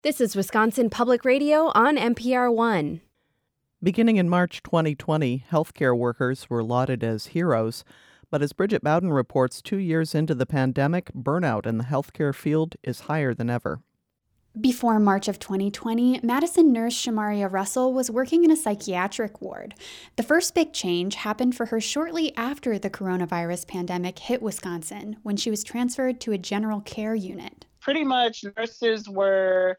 This is Wisconsin Public Radio on NPR One. Beginning in March 2020, healthcare workers were lauded as heroes. But as Bridget Bowden reports, 2 years into the pandemic, burnout in the healthcare field is higher than ever. Before March of 2020, Madison nurse Shamaria Russell was working in a psychiatric ward. The first big change happened for her shortly after the coronavirus pandemic hit Wisconsin, when she was transferred to a general care unit. Pretty much nurses were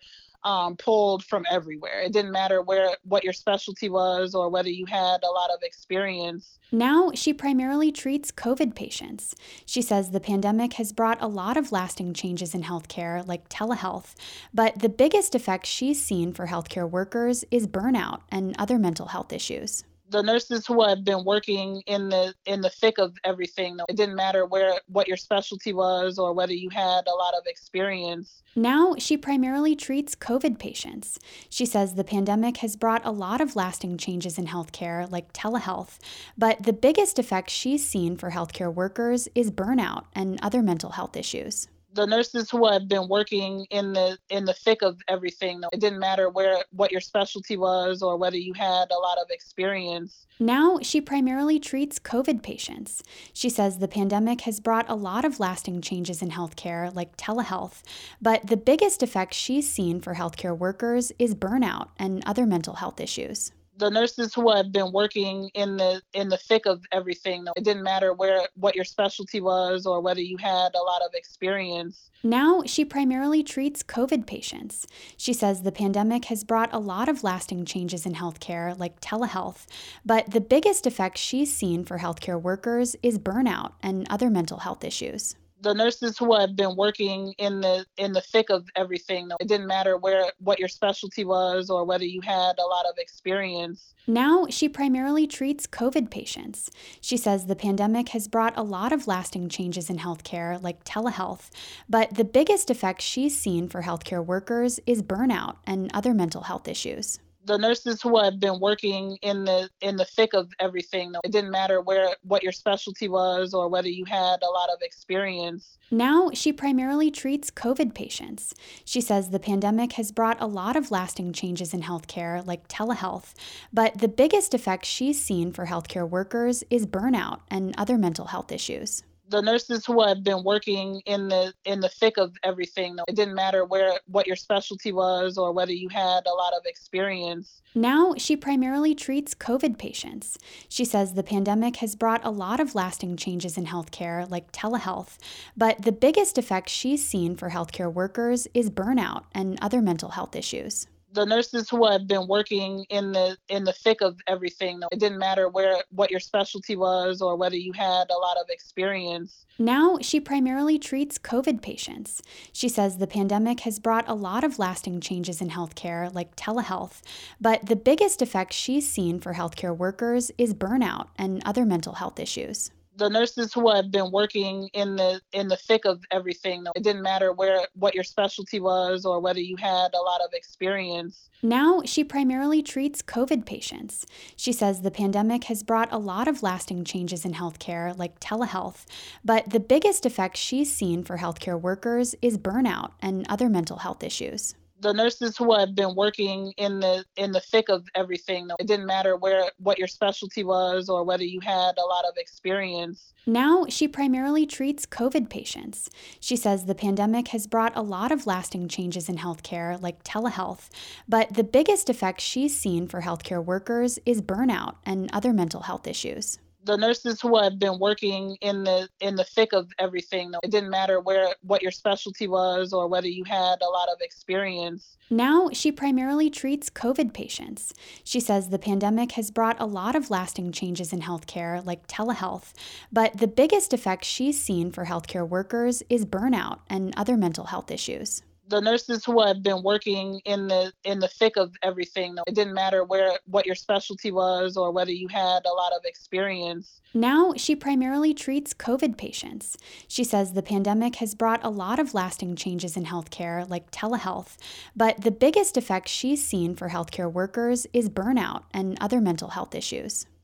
pulled from everywhere. It didn't matter what your specialty was or whether you had a lot of experience. Now she primarily treats COVID patients. She says the pandemic has brought a lot of lasting changes in healthcare, like telehealth, but the biggest effect she's seen for healthcare workers is burnout and other mental health issues. The nurses who have been working in the thick of everything, it didn't matter what your specialty was or whether you had a lot of experience. Now she primarily treats COVID patients. She says the pandemic has brought a lot of lasting changes in healthcare, like telehealth, but the biggest effect she's seen for healthcare workers is burnout and other mental health issues. The nurses who have been working in the thick of everything, it didn't matter what your specialty was or whether you had a lot of experience. Now she primarily treats COVID patients. She says the pandemic has brought a lot of lasting changes in healthcare, like telehealth, but the biggest effect she's seen for healthcare workers is burnout and other mental health issues. The nurses who have been working in the thick of everything, it didn't matter what your specialty was or whether you had a lot of experience. Now she primarily treats COVID patients. She says the pandemic has brought a lot of lasting changes in healthcare, like telehealth, but the biggest effect she's seen for healthcare workers is burnout and other mental health issues. The nurses who have been working in the thick of everything, it didn't matter what your specialty was or whether you had a lot of experience. Now she primarily treats COVID patients. She says the pandemic has brought a lot of lasting changes in healthcare, like telehealth, but the biggest effect she's seen for healthcare workers is burnout and other mental health issues. The nurses who have been working in the thick of everything, it didn't matter what your specialty was or whether you had a lot of experience. Now she primarily treats COVID patients. She says the pandemic has brought a lot of lasting changes in healthcare, like telehealth, but the biggest effect she's seen for healthcare workers is burnout and other mental health issues. The nurses who have been working in the thick of everything, it didn't matter what your specialty was or whether you had a lot of experience. Now she primarily treats COVID patients. She says the pandemic has brought a lot of lasting changes in healthcare, like telehealth, but the biggest effect she's seen for healthcare workers is burnout and other mental health issues. The nurses who have been working in the thick of everything, it didn't matter what your specialty was or whether you had a lot of experience. Now she primarily treats COVID patients. She says the pandemic has brought a lot of lasting changes in healthcare, like telehealth, but the biggest effect she's seen for healthcare workers is burnout and other mental health issues. The nurses who have been working in the thick of everything, it didn't matter what your specialty was or whether you had a lot of experience. Now she primarily treats COVID patients. She says the pandemic has brought a lot of lasting changes in healthcare, like telehealth, but the biggest effect she's seen for healthcare workers is burnout and other mental health issues. The nurses who have been working in the thick of everything, it didn't matter what your specialty was or whether you had a lot of experience. Now she primarily treats COVID patients. She says the pandemic has brought a lot of lasting changes in healthcare, like telehealth, but the biggest effect she's seen for healthcare workers is burnout and other mental health issues. The nurses who have been working in the thick of everything, it didn't matter what your specialty was or whether you had a lot of experience. Now she primarily treats COVID patients. She says the pandemic has brought a lot of lasting changes in healthcare, like telehealth, but the biggest effect she's seen for healthcare workers is burnout and other mental health issues. The nurses who have been working in the thick of everything, it didn't matter what your specialty was or whether you had a lot of experience. Now she primarily treats COVID patients. She says the pandemic has brought a lot of lasting changes in healthcare, like telehealth, but the biggest effect she's seen for healthcare workers is burnout and other mental health issues.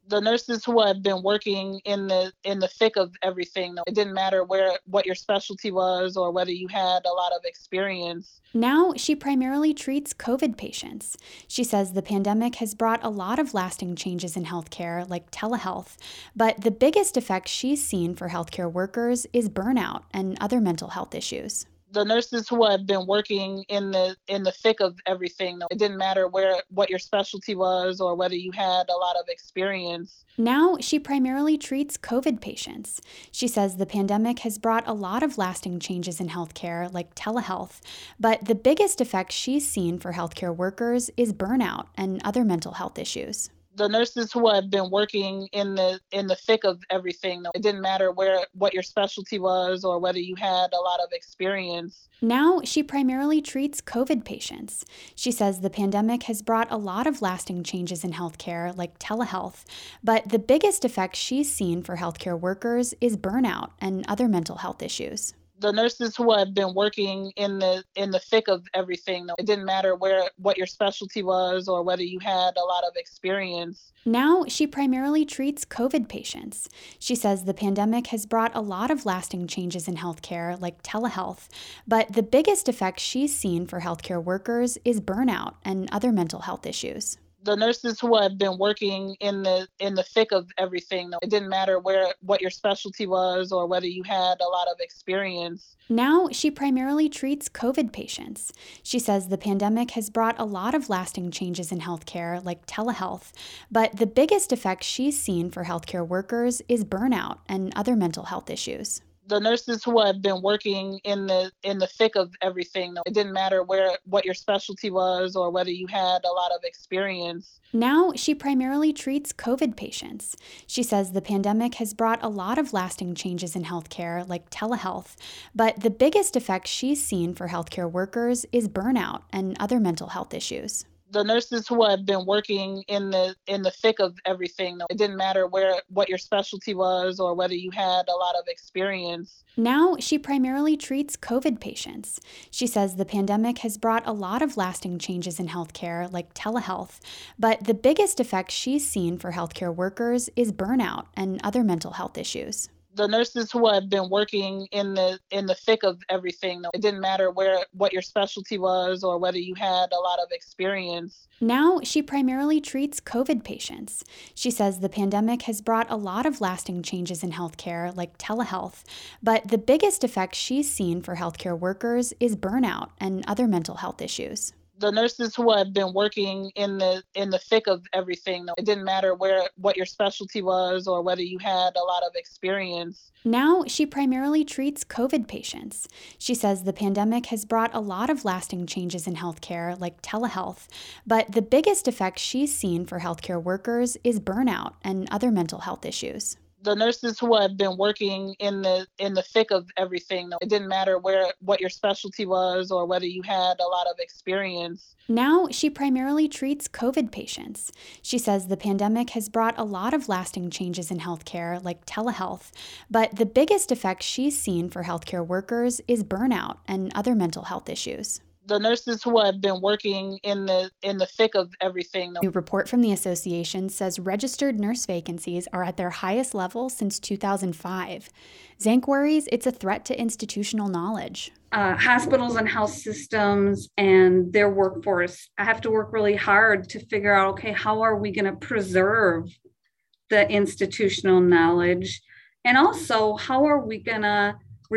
The nurses who had been working in the thick of everything. It didn't matter what your specialty was or whether you had a lot of experience. Now she primarily treats COVID patients. She says the pandemic has brought a lot of lasting changes in healthcare, like telehealth, but the biggest effect she's seen for healthcare workers is burnout and other mental health issues. The nurses who had been working in the thick of everything. It didn't matter what your specialty was or whether you had a lot of experience. Now she primarily treats COVID patients. She says the pandemic has brought a lot of lasting changes in healthcare, like telehealth, but the biggest effect she's seen for healthcare workers is burnout and other mental health issues. The nurses who had been working in the thick of everything. It didn't matter what your specialty was or whether you had a lot of experience. Now she primarily treats COVID patients. She says the pandemic has brought a lot of lasting changes in healthcare, like telehealth, but the biggest effect she's seen for healthcare workers is burnout and other mental health issues. The nurses who had been working in the thick of everything. It didn't matter what your specialty was or whether you had a lot of experience. Now she primarily treats COVID patients. She says the pandemic has brought a lot of lasting changes in healthcare, like telehealth, but the biggest effect she's seen for healthcare workers is burnout and other mental health issues. The nurses who had been working in the thick of everything. It didn't matter what your specialty was or whether you had a lot of experience. Now she primarily treats COVID patients. She says the pandemic has brought a lot of lasting changes in healthcare, like telehealth, but the biggest effect she's seen for healthcare workers is burnout and other mental health issues. The nurses who had been working in the thick of everything. It didn't matter what your specialty was or whether you had a lot of experience. Now she primarily treats COVID patients. She says the pandemic has brought a lot of lasting changes in healthcare, like telehealth, but the biggest effect she's seen for healthcare workers is burnout and other mental health issues. The nurses who had been working in the thick of everything. It didn't matter what your specialty was or whether you had a lot of experience. Now she primarily treats COVID patients. She says the pandemic has brought a lot of lasting changes in healthcare, like telehealth, but the biggest effect she's seen for healthcare workers is burnout and other mental health issues. The nurses who had been working in the thick of everything. It didn't matter what your specialty was or whether you had a lot of experience. Now she primarily treats COVID patients. She says the pandemic has brought a lot of lasting changes in healthcare, like telehealth, but the biggest effect she's seen for healthcare workers is burnout and other mental health issues. The nurses who had been working in the thick of everything. It didn't matter what your specialty was or whether you had a lot of experience. Now she primarily treats COVID patients. She says the pandemic has brought a lot of lasting changes in healthcare, like telehealth, but the biggest effect she's seen for healthcare workers is burnout and other mental health issues. The nurses who had been working in the thick of everything. It didn't matter what your specialty was or whether you had a lot of experience. Now she primarily treats COVID patients. She says the pandemic has brought a lot of lasting changes in healthcare, like telehealth, but the biggest effect she's seen for healthcare workers is burnout and other mental health issues. The nurses who had been working in the thick of everything. A report from the association says registered nurse vacancies are at their highest level since 2005. Zank worries it's a threat to institutional knowledge. Hospitals and health systems and their workforce have to work really hard to figure out, okay, how are we going to preserve the institutional knowledge? And also, how are we going to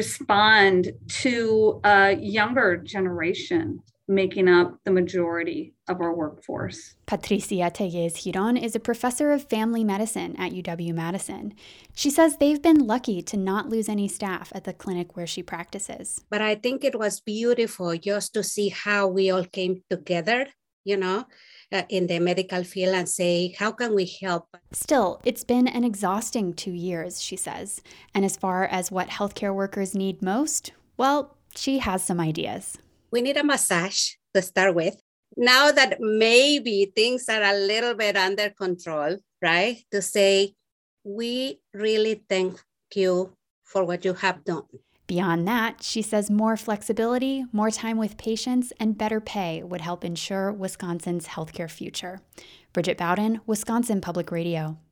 respond to a younger generation making up the majority of our workforce? Patricia Tellez-Giron is a professor of family medicine at UW-Madison. She says they've been lucky to not lose any staff at the clinic where she practices. But I think it was beautiful just to see how we all came together, in the medical field and say, how can we help? Still, it's been an exhausting 2 years, she says. And as far as what healthcare workers need most, well, she has some ideas. We need a massage to start with. Now that maybe things are a little bit under control, right? To say, we really thank you for what you have done. Beyond that, she says more flexibility, more time with patients, and better pay would help ensure Wisconsin's healthcare future. Bridget Bowden, Wisconsin Public Radio.